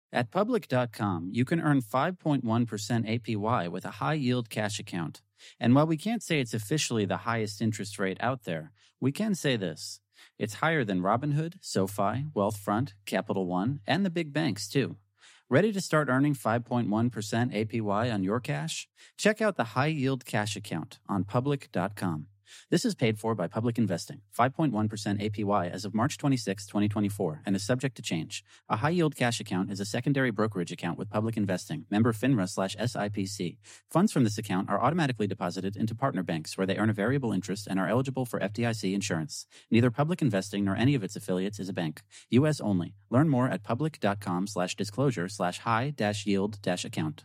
At Public.com, you can earn 5.1% APY with a high-yield cash account. And while we can't say it's officially the highest interest rate out there, we can say this. It's higher than Robinhood, SoFi, Wealthfront, Capital One, and the big banks, too. Ready to start earning 5.1% APY on your cash? Check out the high-yield cash account on Public.com. This is paid for by Public Investing, 5.1% APY as of March 26, 2024, and is subject to change. A high-yield cash account is a secondary brokerage account with Public Investing, member FINRA/SIPC. Funds from this account are automatically deposited into partner banks where they earn a variable interest and are eligible for FDIC insurance. Neither Public Investing nor any of its affiliates is a bank. U.S. only. Learn more at public.com/disclosure/high-yield-account.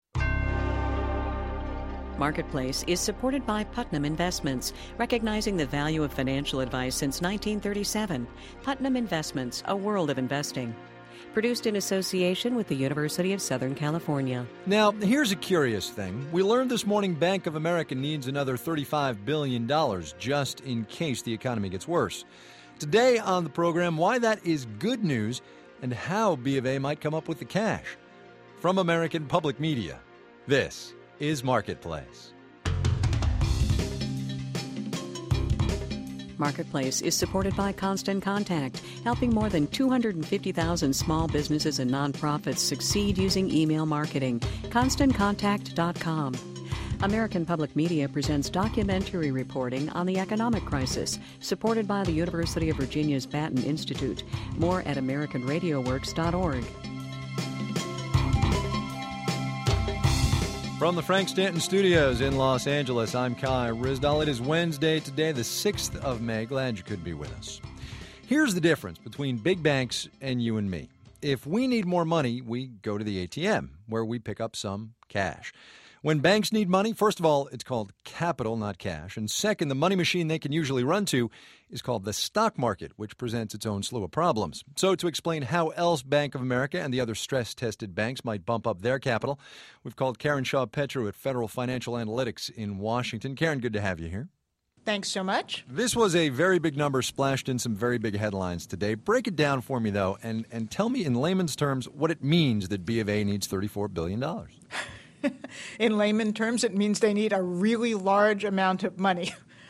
Marketplace is supported by Putnam Investments, recognizing the value of financial advice since 1937. Putnam Investments, a world of investing. Produced in association with the University of Southern California. Now, here's a curious thing. We learned this morning Bank of America needs another $35 billion just in case the economy gets worse. Today on the program, why that is good news and how B of A might come up with the cash. From American Public Media, this is Marketplace. Marketplace is supported by Constant Contact, helping more than 250,000 small businesses and nonprofits succeed using email marketing. ConstantContact.com. American Public Media presents documentary reporting on the economic crisis, supported by the University of Virginia's Batten Institute. More at AmericanRadioWorks.org. From the Frank Stanton Studios in Los Angeles, I'm Kai Ryssdal. It is Wednesday today, the 6th of May. Glad you could be with us. Here's the difference between big banks and you and me. If we need more money, we go to the ATM, where we pick up some cash. When banks need money, first of all, it's called capital, not cash. And second, the money machine they can usually run to is called the stock market, which presents its own slew of problems. So to explain how else Bank of America and the other stress-tested banks might bump up their capital, we've called Karen Shaw-Petru at Federal Financial Analytics in Washington. Karen, good to have you here. Thanks so much. This was a very big number splashed in some very big headlines today. Break it down for me, though, and tell me in layman's terms what it means that B of A needs $34 billion. In layman terms, it means they need a really large amount of money.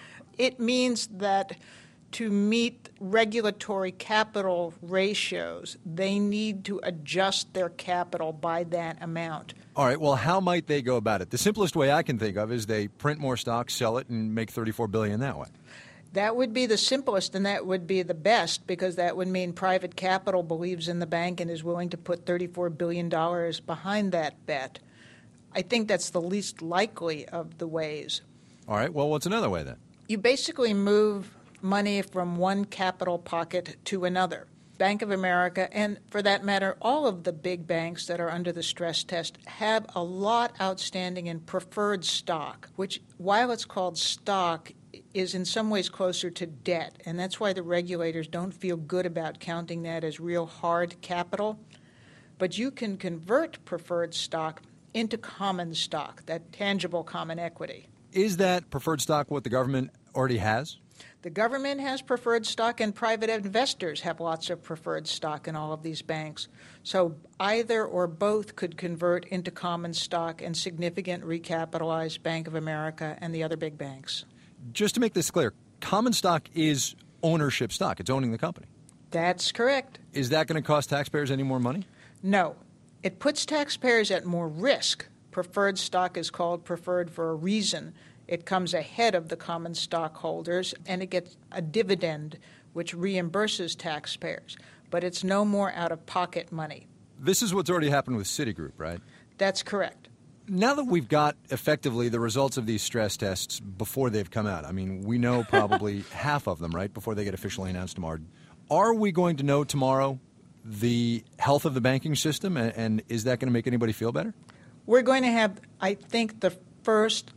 It means that to meet regulatory capital ratios, they need to adjust their capital by that amount. All right, well, how might they go about it? The simplest way I can think of is they print more stock, sell it, and make $34 billion that way. That would be the simplest, and that would be the best, because that would mean private capital believes in the bank and is willing to put $34 billion behind that bet. I think that's the least likely of the ways. All right, well, what's another way then? You basically move money from one capital pocket to another. Bank of America, and for that matter, all of the big banks that are under the stress test, have a lot outstanding in preferred stock, which, while it's called stock, is in some ways closer to debt. And that's why the regulators don't feel good about counting that as real hard capital. But you can convert preferred stock into common stock, that tangible common equity. Is that preferred stock what the government already has? The government has preferred stock, and private investors have lots of preferred stock in all of these banks. So either or both could convert into common stock and significantly recapitalize Bank of America and the other big banks. Just to make this clear, common stock is ownership stock. It's owning the company. That's correct. Is that going to cost taxpayers any more money? No. It puts taxpayers at more risk. Preferred stock is called preferred for a reason. It comes ahead of the common stockholders, and it gets a dividend which reimburses taxpayers. But it's no more out-of-pocket money. This is what's already happened with Citigroup, right? That's correct. Now that we've got effectively the results of these stress tests before they've come out, I mean, we know probably half of them, right, before they get officially announced tomorrow. Are we going to know tomorrow the health of the banking system, and is that going to make anybody feel better? We're going to have, I think, the first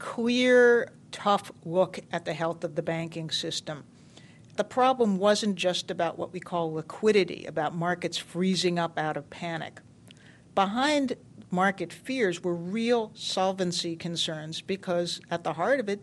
clear, tough look at the health of the banking system. The problem wasn't just about what we call liquidity, about markets freezing up out of panic. Behind market fears were real solvency concerns because at the heart of it,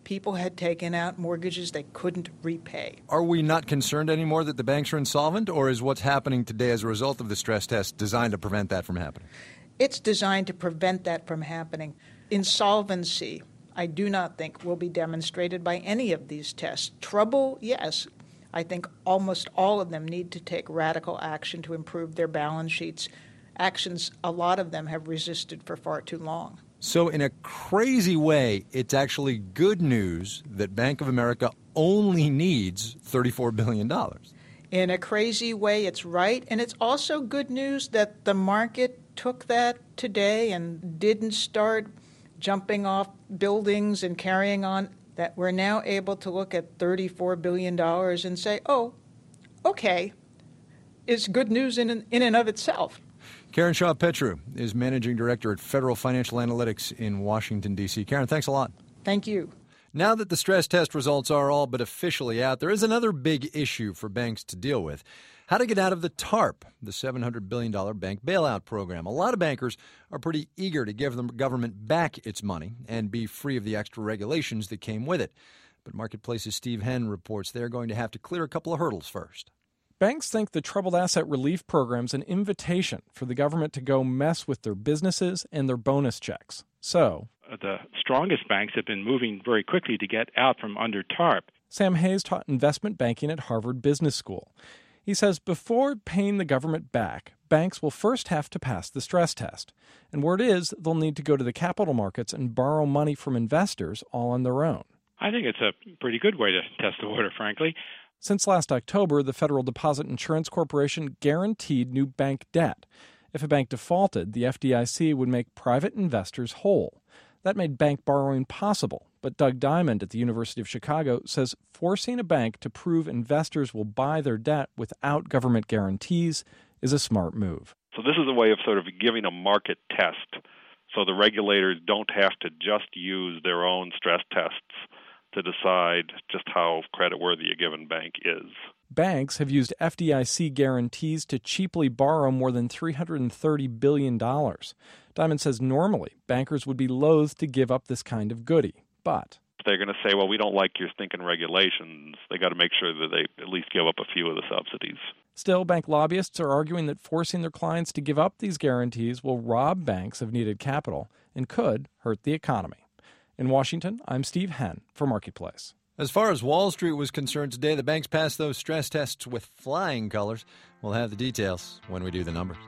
People had taken out mortgages they couldn't repay. Are we not concerned anymore that the banks are insolvent, or is what's happening today as a result of the stress test designed to prevent that from happening? It's designed to prevent that from happening. Insolvency, I do not think, will be demonstrated by any of these tests. Trouble, yes. I think almost all of them need to take radical action to improve their balance sheets. Actions a lot of them have resisted for far too long. So in a crazy way, it's actually good news that Bank of America only needs $34 billion. In a crazy way, it's right. And it's also good news that the market took that today and didn't start jumping off buildings and carrying on, that we're now able to look at $34 billion and say, oh, okay, it's good news in and of itself. Karen Shaw Petru is Managing Director at Federal Financial Analytics in Washington, D.C. Karen, thanks a lot. Thank you. Now that the stress test results are all but officially out, there is another big issue for banks to deal with. How to get out of the TARP, the $700 billion bank bailout program. A lot of bankers are pretty eager to give the government back its money and be free of the extra regulations that came with it. But Marketplace's Steve Henn reports they're going to have to clear a couple of hurdles first. Banks think the Troubled Asset Relief Program's an invitation for the government to go mess with their businesses and their bonus checks. So the strongest banks have been moving very quickly to get out from under TARP. Sam Hayes taught investment banking at Harvard Business School. He says before paying the government back, banks will first have to pass the stress test. And word is they'll need to go to the capital markets and borrow money from investors all on their own. I think it's a pretty good way to test the water, frankly. Since last October, the Federal Deposit Insurance Corporation guaranteed new bank debt. If a bank defaulted, the FDIC would make private investors whole. That made bank borrowing possible. But Doug Diamond at the University of Chicago says forcing a bank to prove investors will buy their debt without government guarantees is a smart move. So this is a way of sort of giving a market test so the regulators don't have to just use their own stress tests to decide just how creditworthy a given bank is. Banks have used FDIC guarantees to cheaply borrow more than $330 billion. Diamond says normally bankers would be loath to give up this kind of goodie, but they're going to say, well, we don't like your stinking regulations. They got to make sure that they at least give up a few of the subsidies. Still, bank lobbyists are arguing that forcing their clients to give up these guarantees will rob banks of needed capital and could hurt the economy. In Washington, I'm Steve Henn for Marketplace. As far as Wall Street was concerned today, the banks passed those stress tests with flying colors. We'll have the details when we do the numbers.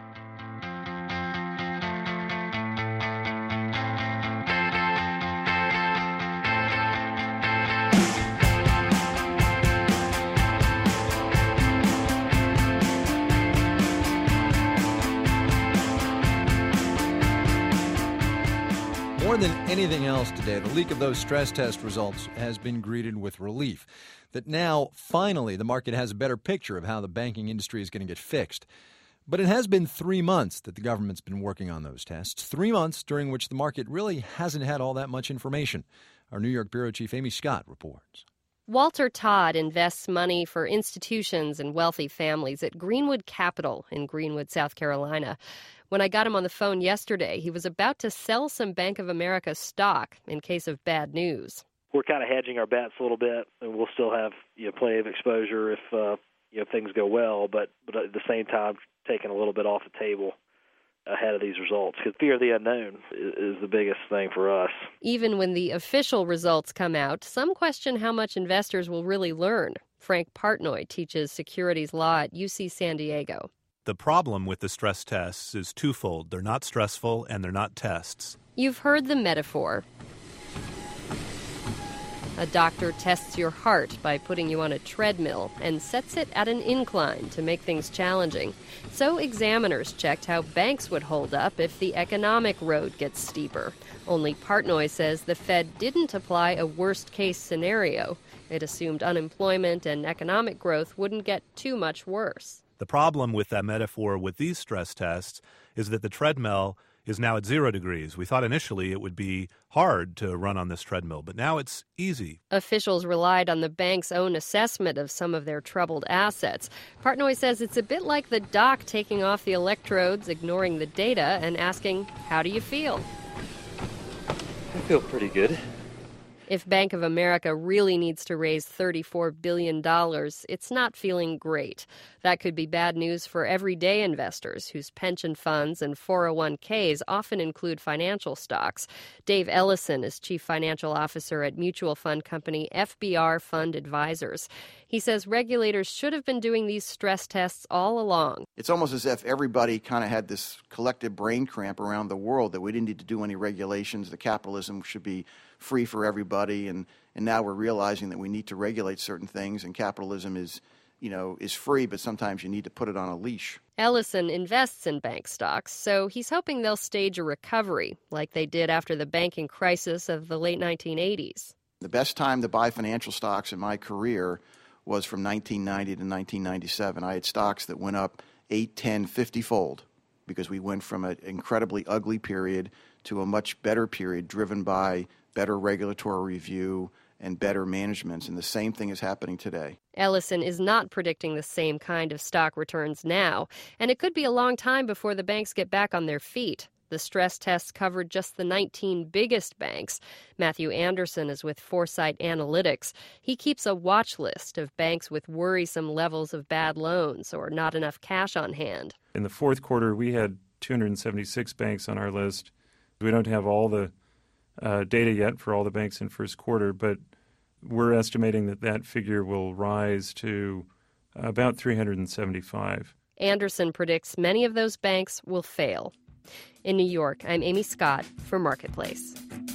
More than anything else today, the leak of those stress test results has been greeted with relief. That now, finally, the market has a better picture of how the banking industry is going to get fixed. But it has been 3 months that the government's been working on those tests. 3 months during which the market really hasn't had all that much information. Our New York bureau chief, Amy Scott, reports. Walter Todd invests money for institutions and wealthy families at Greenwood Capital in Greenwood, South Carolina. When I got him on the phone yesterday, he was about to sell some Bank of America stock in case of bad news. We're kind of hedging our bets a little bit, and we'll still have plenty of exposure if things go well, but at the same time taking a little bit off the table ahead of these results, because fear of the unknown is the biggest thing for us. Even when the official results come out, some question how much investors will really learn. Frank Partnoy teaches securities law at UC San Diego. The problem with the stress tests is twofold. They're not stressful and they're not tests. You've heard the metaphor. A doctor tests your heart by putting you on a treadmill and sets it at an incline to make things challenging. So examiners checked how banks would hold up if the economic road gets steeper. Only Partnoy says the Fed didn't apply a worst-case scenario. It assumed unemployment and economic growth wouldn't get too much worse. The problem with that metaphor with these stress tests is that the treadmill is now at 0 degrees. We thought initially it would be hard to run on this treadmill, but now it's easy. Officials relied on the bank's own assessment of some of their troubled assets. Partnoy says it's a bit like the doc taking off the electrodes, ignoring the data, and asking, how do you feel? I feel pretty good. If Bank of America really needs to raise $34 billion, it's not feeling great. That could be bad news for everyday investors whose pension funds and 401ks often include financial stocks. Dave Ellison is Chief Financial Officer at mutual fund company FBR Fund Advisors. He says regulators should have been doing these stress tests all along. It's almost as if everybody kind of had this collective brain cramp around the world that we didn't need to do any regulations, that capitalism should be free for everybody, and now we're realizing that we need to regulate certain things, and capitalism is free, but sometimes you need to put it on a leash. Ellison invests in bank stocks, so he's hoping they'll stage a recovery like they did after the banking crisis of the late 1980s. The best time to buy financial stocks in my career was from 1990 to 1997. I had stocks that went up 8, 10, 50-fold because we went from an incredibly ugly period to a much better period driven by better regulatory review and better managements, and the same thing is happening today. Ellison is not predicting the same kind of stock returns now, and it could be a long time before the banks get back on their feet. The stress tests covered just the 19 biggest banks. Matthew Anderson is with Foresight Analytics. He keeps a watch list of banks with worrisome levels of bad loans or not enough cash on hand. In the fourth quarter, we had 276 banks on our list. We don't have all the data yet for all the banks in first quarter, but we're estimating that figure will rise to about 375. Anderson predicts many of those banks will fail. In New York, I'm Amy Scott for Marketplace.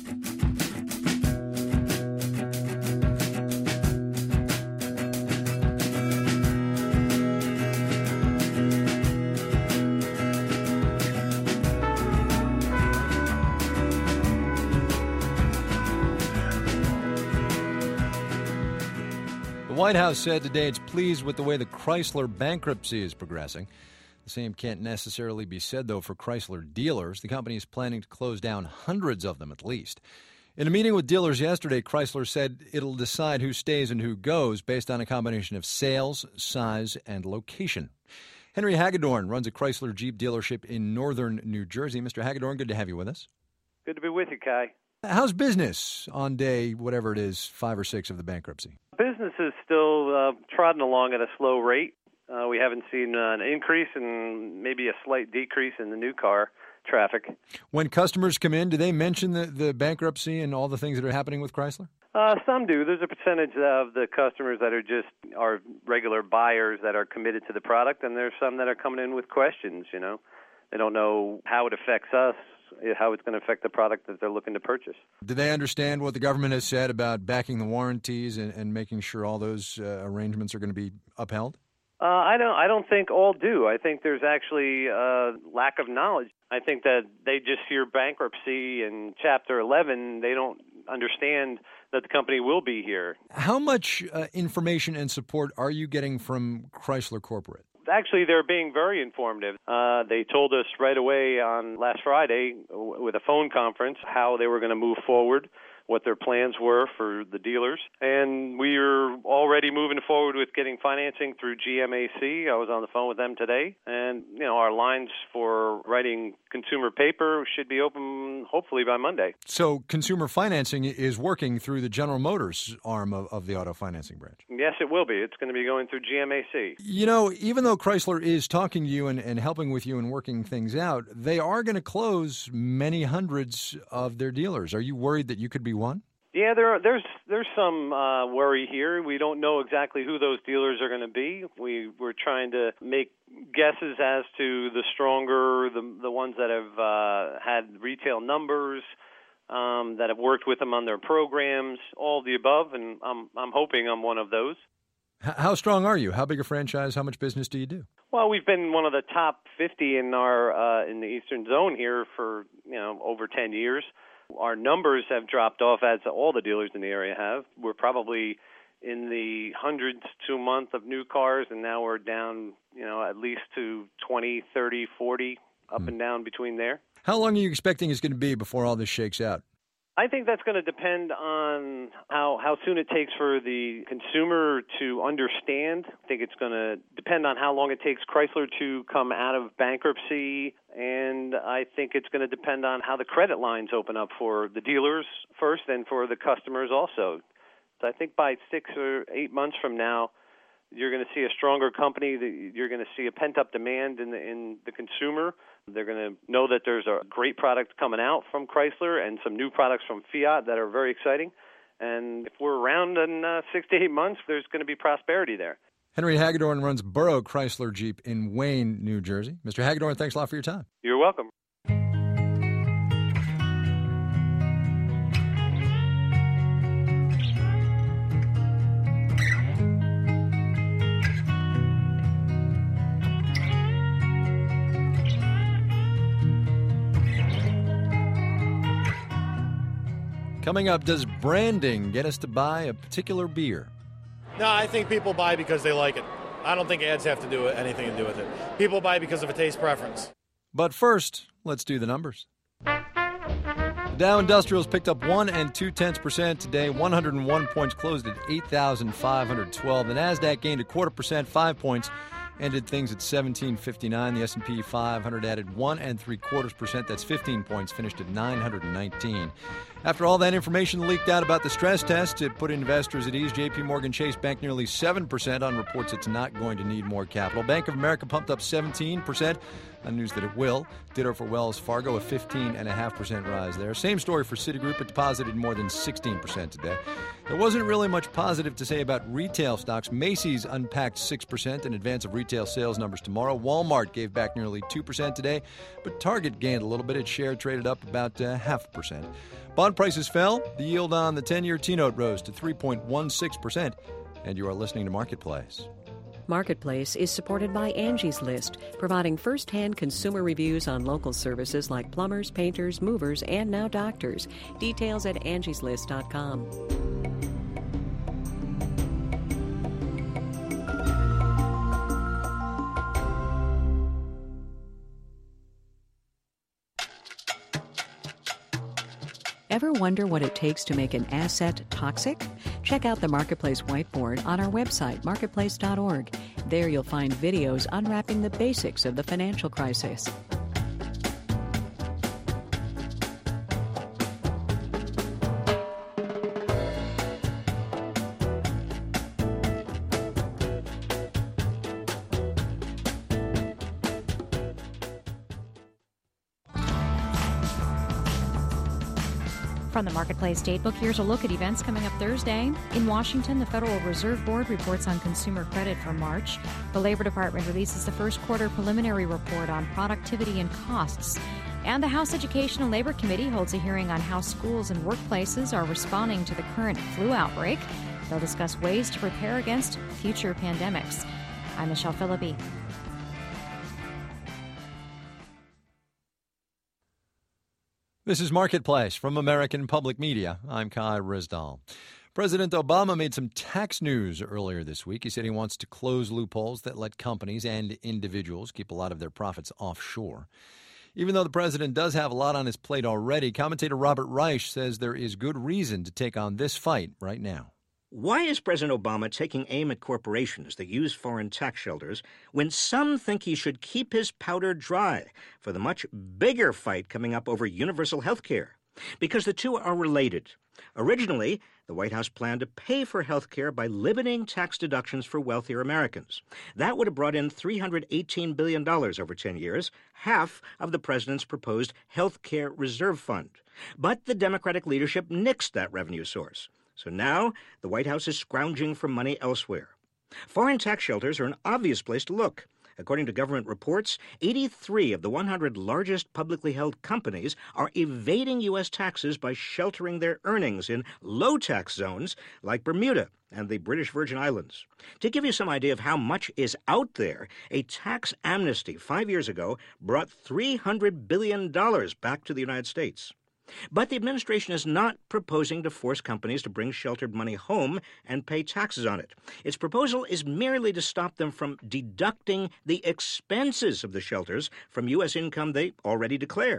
The White House said today it's pleased with the way the Chrysler bankruptcy is progressing. The same can't necessarily be said, though, for Chrysler dealers. The company is planning to close down hundreds of them at least. In a meeting with dealers yesterday, Chrysler said it'll decide who stays and who goes based on a combination of sales, size, and location. Henry Hagedorn runs a Chrysler Jeep dealership in northern New Jersey. Mr. Hagedorn, good to have you with us. Good to be with you, Kai. How's business on day, whatever it is, 5 or 6 of the bankruptcy? Business is still trotting along at a slow rate. We haven't seen an increase and maybe a slight decrease in the new car traffic. When customers come in, do they mention the bankruptcy and all the things that are happening with Chrysler? Some do. There's a percentage of the customers that are just our regular buyers that are committed to the product, and there's some that are coming in with questions, They don't know how it affects us, how it's going to affect the product that they're looking to purchase. Do they understand what the government has said about backing the warranties and making sure all those arrangements are going to be upheld? I don't think all do. I think there's actually a lack of knowledge. I think that they just hear bankruptcy and Chapter 11. They don't understand that the company will be here. How much information and support are you getting from Chrysler Corporate? Actually, they're being very informative. They told us right away on last Friday with a phone conference how they were going to move forward, what their plans were for the dealers. And we are already moving forward with getting financing through GMAC. I was on the phone with them today. And, our lines for writing consumer paper should be open hopefully by Monday. So consumer financing is working through the General Motors arm of the auto financing branch? Yes, it will be. It's going to be going through GMAC. Even though Chrysler is talking to you and helping with you and working things out, they are going to close many hundreds of their dealers. Are you worried that you could be one? Yeah, there's some worry here. We don't know exactly who those dealers are going to be. We're trying to make guesses as to the stronger, the ones that have had retail numbers, that have worked with them on their programs, all the above, and I'm hoping I'm one of those. How strong are you? How big a franchise? How much business do you do? Well, we've been one of the top 50 in our in the Eastern Zone here for over 10 years. Our numbers have dropped off, as all the dealers in the area have. We're probably in the hundreds to a month of new cars, and now we're down, at least to 20, 30, 40, up and down between there. How long are you expecting it's going to be before all this shakes out? I think that's going to depend on how soon it takes for the consumer to understand. I think it's going to depend on how long it takes Chrysler to come out of bankruptcy, and I think it's going to depend on how the credit lines open up for the dealers first and for the customers also. So I think by 6 or 8 months from now, you're going to see a stronger company. You're going to see a pent-up demand in the consumer. They're going to know that there's a great product coming out from Chrysler and some new products from Fiat that are very exciting. And if we're around in 6 to 8 months, there's going to be prosperity there. Henry Hagedorn runs Burrow Chrysler Jeep in Wayne, New Jersey. Mr. Hagedorn, thanks a lot for your time. You're welcome. Coming up, does branding get us to buy a particular beer? No, I think people buy because they like it. I don't think ads have to do anything to do with it. People buy because of a taste preference. But first, let's do the numbers. The Dow Industrials picked up 1 2/10% today. 101 points, closed at 8,512. The Nasdaq gained 0.25%, 5 points, ended things at 1759. The S&P 500 added 1 3/4%. That's 15 points, finished at 919. After all that information leaked out about the stress test, it put investors at ease. J.P. Morgan Chase banked nearly 7% on reports it's not going to need more capital. Bank of America pumped up 17% on news that it will. Ditto for Wells Fargo, a 15.5% rise there. Same story for Citigroup. It deposited more than 16% today. There wasn't really much positive to say about retail stocks. Macy's unpacked 6% in advance of retail sales numbers tomorrow. Walmart gave back nearly 2% today, but Target gained a little bit. Its share traded up about 0.5%. Bond prices fell. The yield on the 10-year T-note rose to 3.16%. And you are listening to Marketplace. Marketplace is supported by Angie's List, providing first-hand consumer reviews on local services like plumbers, painters, movers, and now doctors. Details at angieslist.com. Ever wonder what it takes to make an asset toxic? Check out the Marketplace whiteboard on our website, marketplace.org. There you'll find videos unwrapping the basics of the financial crisis. From the Marketplace Datebook, here's a look at events coming up Thursday. In Washington, the Federal Reserve Board reports on consumer credit for March. The Labor Department releases the first quarter preliminary report on productivity and costs. And the House Education and Labor Committee holds a hearing on how schools and workplaces are responding to the current flu outbreak. They'll discuss ways to prepare against future pandemics. I'm Michelle Philippi. This is Marketplace from American Public Media. I'm Kai Rizdal. President Obama made some tax news earlier this week. He said he wants to close loopholes that let companies and individuals keep a lot of their profits offshore. Even though the president does have a lot on his plate already, commentator Robert Reich says there is good reason to take on this fight right now. Why is President Obama taking aim at corporations that use foreign tax shelters when some think he should keep his powder dry for the much bigger fight coming up over universal health care? Because the two are related. Originally, the White House planned to pay for health care by limiting tax deductions for wealthier Americans. That would have brought in $318 billion over 10 years, half of the president's proposed health care reserve fund. But the Democratic leadership nixed that revenue source. So now the White House is scrounging for money elsewhere. Foreign tax shelters are an obvious place to look. According to government reports, 83 of the 100 largest publicly held companies are evading U.S. taxes by sheltering their earnings in low-tax zones like Bermuda and the British Virgin Islands. To give you some idea of how much is out there, a tax amnesty 5 years ago brought $300 billion back to the United States. But the administration is not proposing to force companies to bring sheltered money home and pay taxes on it. Its proposal is merely to stop them from deducting the expenses of the shelters from U.S. income they already declare.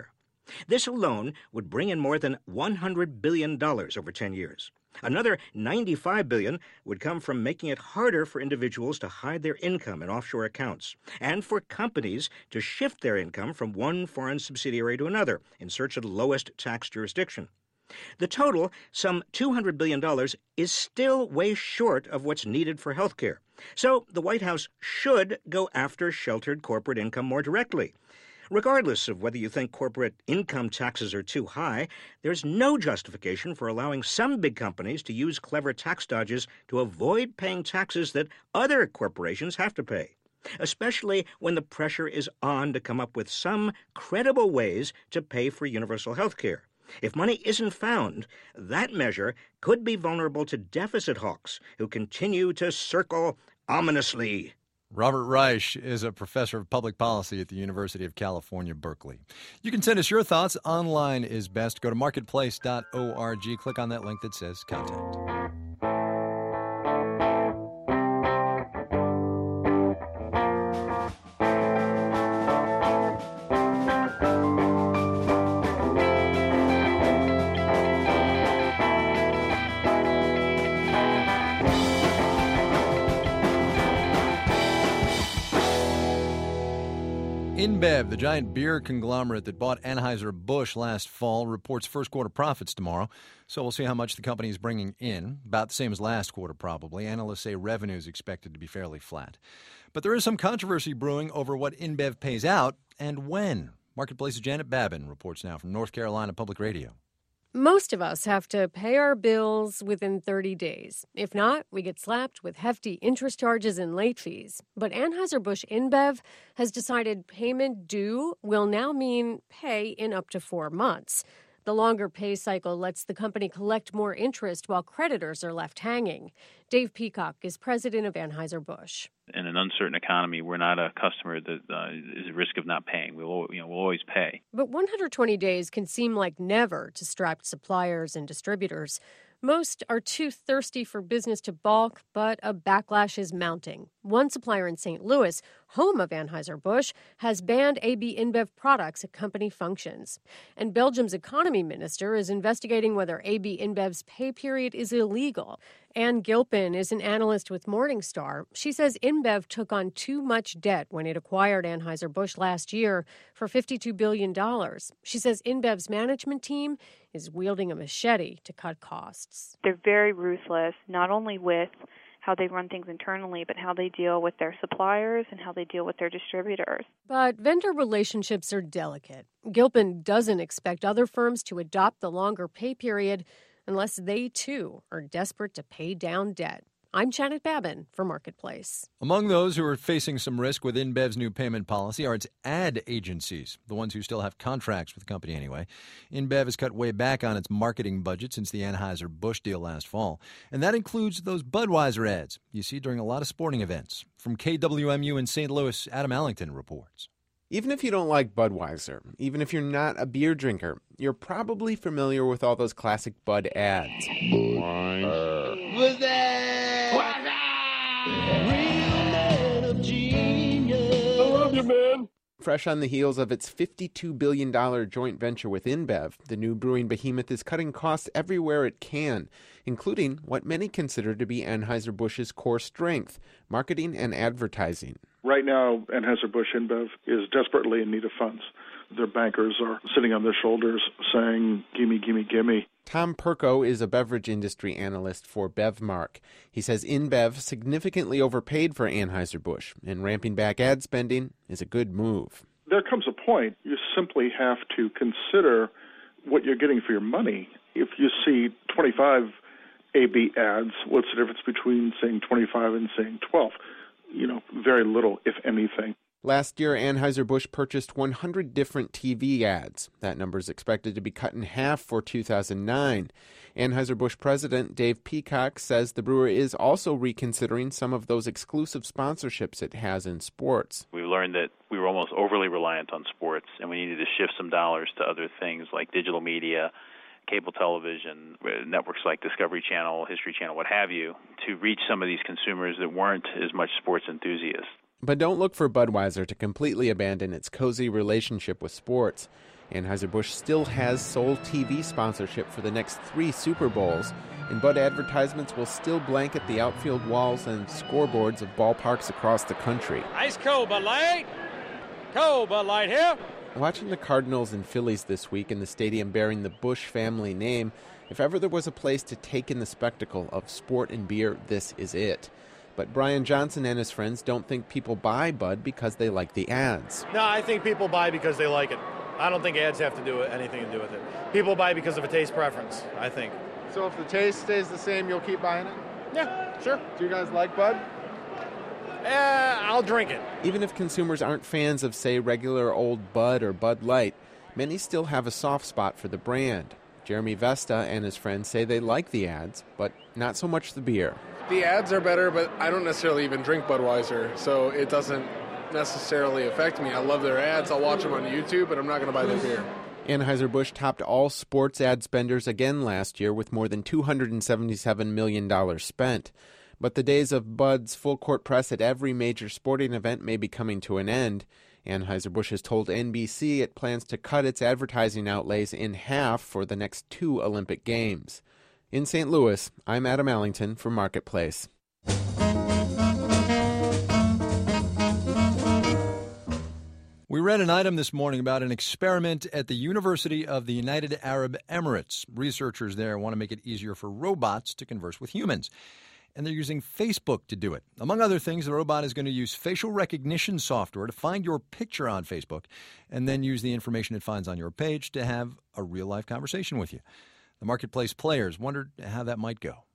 This alone would bring in more than $100 billion over 10 years. Another $95 billion would come from making it harder for individuals to hide their income in offshore accounts, and for companies to shift their income from one foreign subsidiary to another in search of the lowest tax jurisdiction. The total, some $200 billion, is still way short of what's needed for health care. So the White House should go after sheltered corporate income more directly. Regardless of whether you think corporate income taxes are too high, there's no justification for allowing some big companies to use clever tax dodges to avoid paying taxes that other corporations have to pay, especially when the pressure is on to come up with some credible ways to pay for universal health care. If money isn't found, that measure could be vulnerable to deficit hawks who continue to circle ominously. Robert Reich is a professor of public policy at the University of California, Berkeley. You can send us your thoughts. Online is best. Go to marketplace.org. Click on that link that says Contact. InBev, the giant beer conglomerate that bought Anheuser-Busch last fall, reports first quarter profits tomorrow. So we'll see how much the company is bringing in. About the same as last quarter, probably. Analysts say revenue is expected to be fairly flat. But there is some controversy brewing over what InBev pays out and when. Marketplace's Janet Babin reports now from North Carolina Public Radio. Most of us have to pay our bills within 30 days. If not, we get slapped with hefty interest charges and late fees. But Anheuser-Busch InBev has decided payment due will now mean pay in up to 4 months. The longer pay cycle lets the company collect more interest while creditors are left hanging. Dave Peacock is president of Anheuser-Busch. In an uncertain economy, we're not a customer that is at risk of not paying. We'll always pay. But 120 days can seem like never to strapped suppliers and distributors. Most are too thirsty for business to balk, but a backlash is mounting. One supplier in St. Louis, home of Anheuser-Busch, has banned AB InBev products at company functions. And Belgium's economy minister is investigating whether AB InBev's pay period is illegal. Ann Gilpin is an analyst with Morningstar. She says InBev took on too much debt when it acquired Anheuser-Busch last year for $52 billion. She says InBev's management team is wielding a machete to cut costs. They're very ruthless, not only with how they run things internally, but how they deal with their suppliers and how they deal with their distributors. But vendor relationships are delicate. Gilpin doesn't expect other firms to adopt the longer pay period unless they, too, are desperate to pay down debt. I'm Janet Babin for Marketplace. Among those who are facing some risk with InBev's new payment policy are its ad agencies, the ones who still have contracts with the company anyway. InBev has cut way back on its marketing budget since the Anheuser-Busch deal last fall, and that includes those Budweiser ads you see during a lot of sporting events. From KWMU in St. Louis, Adam Allington reports. Even if you don't like Budweiser, even if you're not a beer drinker, you're probably familiar with all those classic Bud ads. What's that? Real man of genius. I love you, man. Fresh on the heels of its $52 billion joint venture with InBev, the new brewing behemoth is cutting costs everywhere it can, including what many consider to be Anheuser-Busch's core strength, marketing and advertising. Right now, Anheuser-Busch InBev is desperately in need of funds. Their bankers are sitting on their shoulders saying, gimme, gimme, gimme. Tom Perko is a beverage industry analyst for BevMark. He says InBev significantly overpaid for Anheuser-Busch, and ramping back ad spending is a good move. There comes a point you simply have to consider what you're getting for your money. If you see 25 AB ads, what's the difference between saying 25 and saying 12? Very little, if anything. Last year, Anheuser-Busch purchased 100 different TV ads. That number is expected to be cut in half for 2009. Anheuser-Busch president Dave Peacock says the brewer is also reconsidering some of those exclusive sponsorships it has in sports. We learned that we were almost overly reliant on sports, and we needed to shift some dollars to other things like digital media, cable television, networks like Discovery Channel, History Channel, what have you, to reach some of these consumers that weren't as much sports enthusiasts. But don't look for Budweiser to completely abandon its cozy relationship with sports. Anheuser-Busch still has sole TV sponsorship for the next 3 Super Bowls, and Bud advertisements will still blanket the outfield walls and scoreboards of ballparks across the country. Ice cold Bud Light! Cold Bud Light here! Watching the Cardinals and Phillies this week in the stadium bearing the Busch family name, if ever there was a place to take in the spectacle of sport and beer, this is it. But Brian Johnson and his friends don't think people buy Bud because they like the ads. No, I think people buy because they like it. I don't think ads have to do anything to do with it. People buy because of a taste preference, I think. So if the taste stays the same, you'll keep buying it? Yeah, sure. Do you guys like Bud? I'll drink it. Even if consumers aren't fans of, say, regular old Bud or Bud Light, many still have a soft spot for the brand. Jeremy Vesta and his friends say they like the ads, but not so much the beer. The ads are better, but I don't necessarily even drink Budweiser, so it doesn't necessarily affect me. I love their ads. I'll watch them on YouTube, but I'm not going to buy their beer. Anheuser-Busch topped all sports ad spenders again last year with more than $277 million spent. But the days of Bud's full-court press at every major sporting event may be coming to an end. Anheuser-Busch has told NBC it plans to cut its advertising outlays in half for the next 2 Olympic Games. In St. Louis, I'm Adam Allington for Marketplace. We read an item this morning about an experiment at the University of the United Arab Emirates. Researchers there want to make it easier for robots to converse with humans, and they're using Facebook to do it. Among other things, the robot is going to use facial recognition software to find your picture on Facebook and then use the information it finds on your page to have a real-life conversation with you. The Marketplace players wondered how that might go.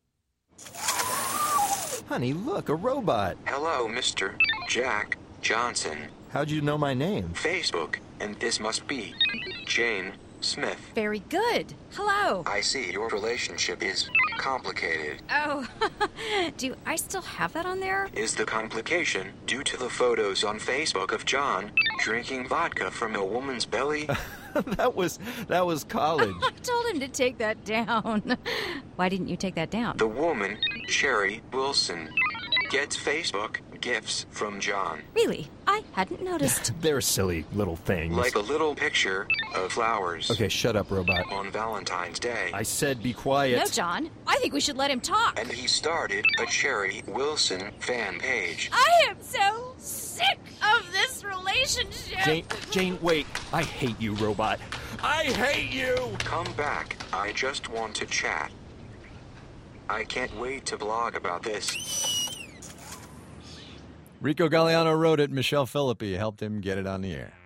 Honey, look, a robot. Hello, Mr. Jack Johnson. How'd you know my name? Facebook, and this must be Jane Smith. Very good. Hello. I see your relationship is complicated. Oh, do I still have that on there? Is the complication due to the photos on Facebook of John drinking vodka from a woman's belly? That was college. I told him to take that down. Why didn't you take that down? The woman, Sherry Wilson, gets Facebook gifts from John. Really? I hadn't noticed. They're silly little things. Like a little picture of flowers. Okay, shut up, robot. On Valentine's Day. I said be quiet. No, John. I think we should let him talk. And he started a Sherry Wilson fan page. I am so sick of this relationship. Jane, wait. I hate you, robot. I hate you! Come back. I just want to chat. I can't wait to blog about this. Rico Galliano wrote it. Michelle Philippi helped him get it on the air.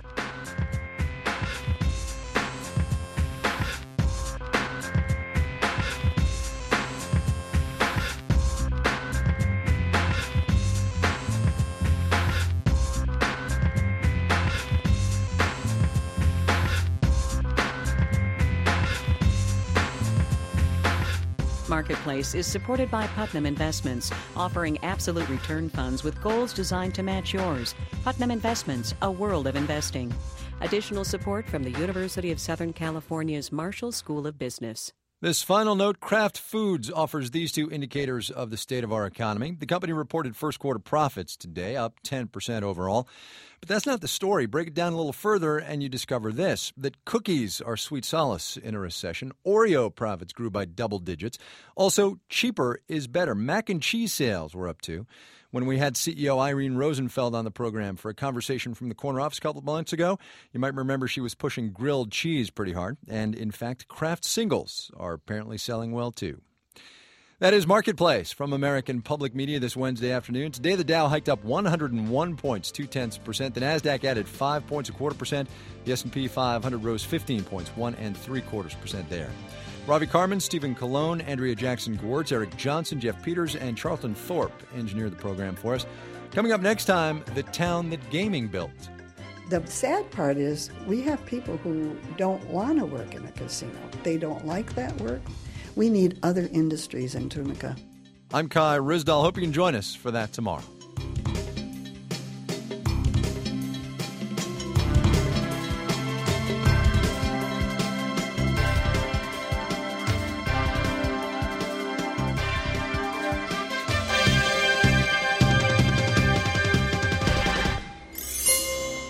Marketplace is supported by Putnam Investments, offering absolute return funds with goals designed to match yours. Putnam Investments, a world of investing. Additional support from the University of Southern California's Marshall School of Business. This final note, Kraft Foods offers these 2 indicators of the state of our economy. The company reported first quarter profits today, up 10% overall. But that's not the story. Break it down a little further and you discover this, that cookies are sweet solace in a recession. Oreo profits grew by double digits. Also, cheaper is better. Mac and cheese sales were up too. When we had CEO Irene Rosenfeld on the program for a conversation from the corner office a couple of months ago, you might remember she was pushing grilled cheese pretty hard. And in fact, Kraft singles are apparently selling well too. That is Marketplace from American Public Media this Wednesday afternoon. Today, the Dow hiked up 101 points, 0.2%. The Nasdaq added 5 points, 0.25%. The S&P 500 rose 15 points, 1 3/4% there. Ravi Carmen, Stephen Colon, Andrea Jackson-Gwartz, Eric Johnson, Jeff Peters, and Charlton Thorpe engineered the program for us. Coming up next time, the town that gaming built. The sad part is we have people who don't want to work in a casino. They don't like that work. We need other industries in Tunica. I'm Kai Ryssdal. Hope you can join us for that tomorrow.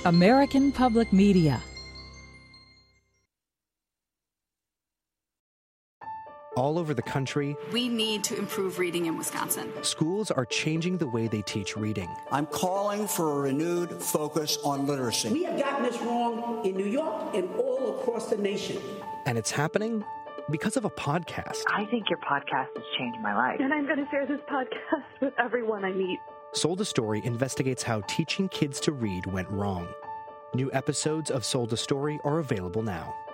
American Public Media. All over the country, we need to improve reading in Wisconsin. Schools are changing the way they teach reading. I'm calling for a renewed focus on literacy. We have gotten this wrong in New York and all across the nation. And it's happening because of a podcast. I think your podcast has changed my life. And I'm going to share this podcast with everyone I meet. Sold a Story investigates how teaching kids to read went wrong. New episodes of Sold a Story are available now.